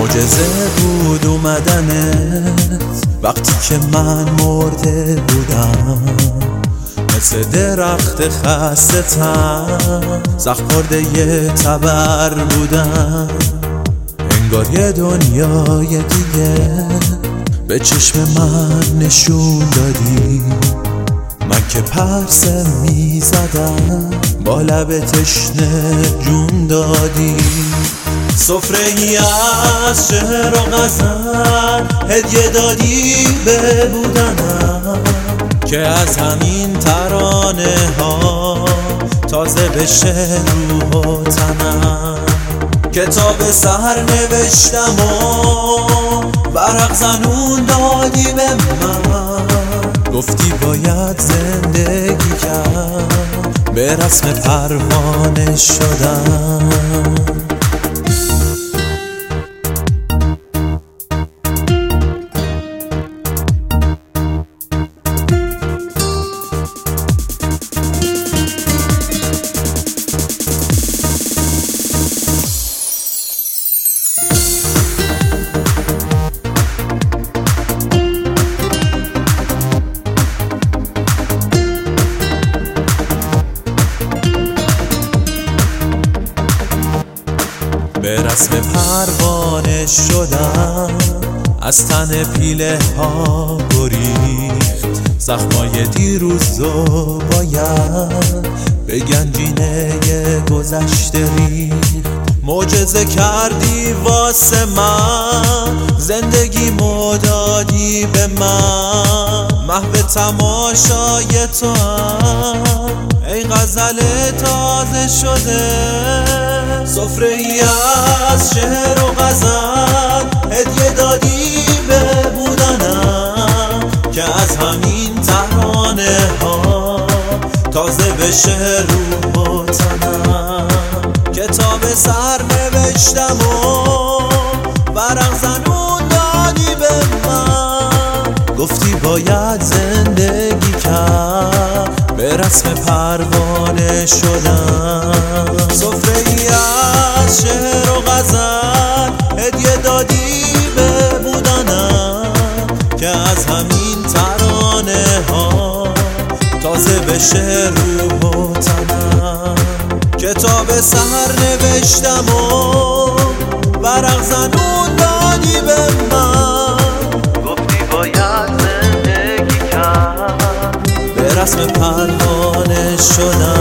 معجزه بود اومدنت وقتی که من مرده بودم، مثل درخت خسته تن زخم خورده یه تبر بودم. انگار یه دنیای دیگه به چشم من نشون دادی، من که پرسه می زدم با لب تشنه جون دادی. سفره ای از شعر و غزل هدیه دادی به بودنم، که از همین ترانه ها تازه بشه روح و تنم. کتاب سر نوشتم و ورق زنون دادی به من، گفتی باید زندگی کرد، به رسم پروانه شدم. به رسم پروانه شدم، از تن پیله ها گریخت، زخمای دیروزو باید به گنجینه گذشته ریخت. معجزه کردی واسه من، زندگی دادی به من، محو تماشای تو هم ای غزل تازه شده. سفره ای از شعر و غزل هدیه دادی به بودنم، که از همین ترانه ها تازه بشه روح و تنم. کتاب سر نوشتم و ورق زنون دادی به من، گفتی باید زندگی کرد، به رسم پروانه شدم. سفره ای از شعر و غزل هدیه دادی به بودنم، که از همین ترانه ها تازه بشه روح و تنم. کتاب سحر نوشتم و ورق زنون دادی به من، گفتی باید زندگی کرد، به رسم پروانه شدم.